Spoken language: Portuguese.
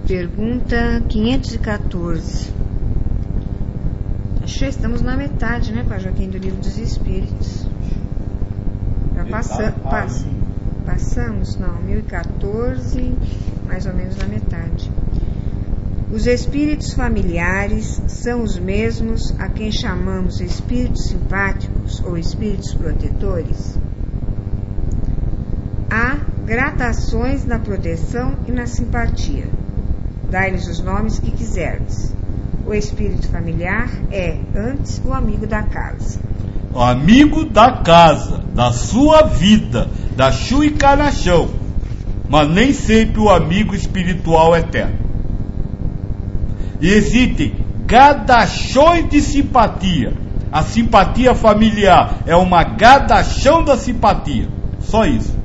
Pergunta 514. Acho que estamos na metade, né, Pai Joaquim, do Livro dos Espíritos. Já passamos, não, 1014, mais ou menos na metade. Os espíritos familiares são os mesmos a quem chamamos espíritos simpáticos ou espíritos protetores? Há gradações na proteção e na simpatia. Dai-lhes os nomes que quiserdes. O espírito familiar é, antes, o amigo da casa. O amigo da casa, da sua vida, da chu e carachão, mas nem sempre o amigo espiritual eterno. E existem gadachões de simpatia. A simpatia familiar é uma gadachão da simpatia. Só isso.